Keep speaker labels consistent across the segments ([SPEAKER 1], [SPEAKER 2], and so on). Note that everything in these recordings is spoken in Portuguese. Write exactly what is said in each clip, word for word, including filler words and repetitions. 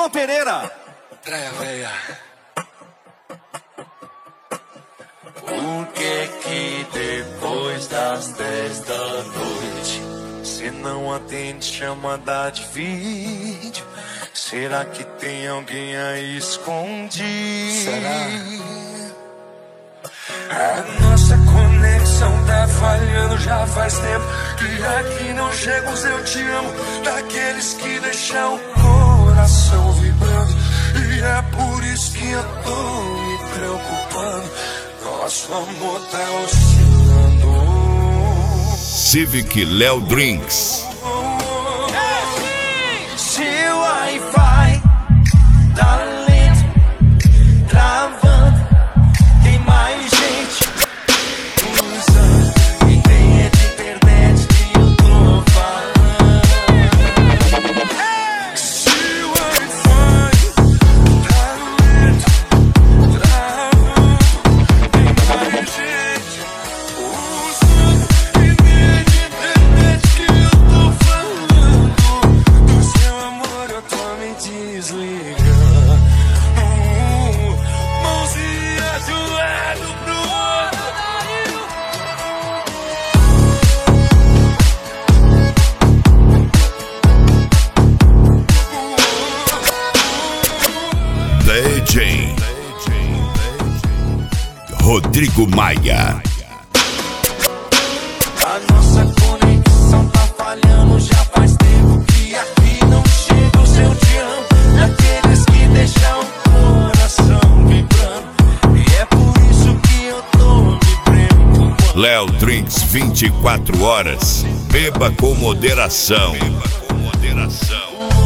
[SPEAKER 1] Luan Pereira.
[SPEAKER 2] Praia Véia. Por que que depois das dez da noite cê não atende chamada de vídeo? Será que tem alguém aí escondido? Será? A nossa conexão tá falhando já faz tempo, que aqui não chega os eu te amo, daqueles que deixam o coração vibrando. E é por isso que eu tô me preocupando, nosso amor tá oscilando.
[SPEAKER 3] Civic Léo Drinks.
[SPEAKER 2] Se o Wi-Fi tá lento, travando, tem mais gente usando, e tem é de internet que eu tô falando. Se o Wi-Fi tá lento, travando, tem mais gente usando, e tem é de internet que eu tô falando. Do seu amor eu tô me desligando. Mãozinha de um lado pro outro.
[SPEAKER 3] D J Rodrigo Maia.
[SPEAKER 2] A nossa conexão tá falhando já faz tempo, que aqui não chega o seu te amo, daqueles que deixam o coração vibrando. E é por isso que eu tô me preocupando.
[SPEAKER 3] Léo Drinks vinte e quatro horas. Beba com moderação. Beba com moderação.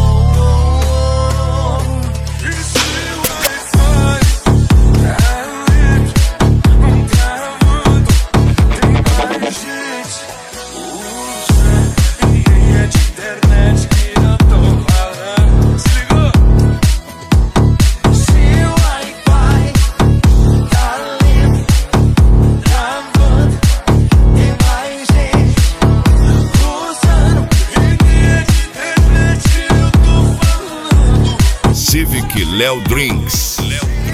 [SPEAKER 2] E se o Wi-Fi tá lento, travando, tem mais gente usando, e nem é de internet que eu tô falando. Se ligou? Se o Wi-Fi tá lento, travando, tem mais gente usando, e nem é de internet que eu tô falando.
[SPEAKER 3] Civic Léo Drinks.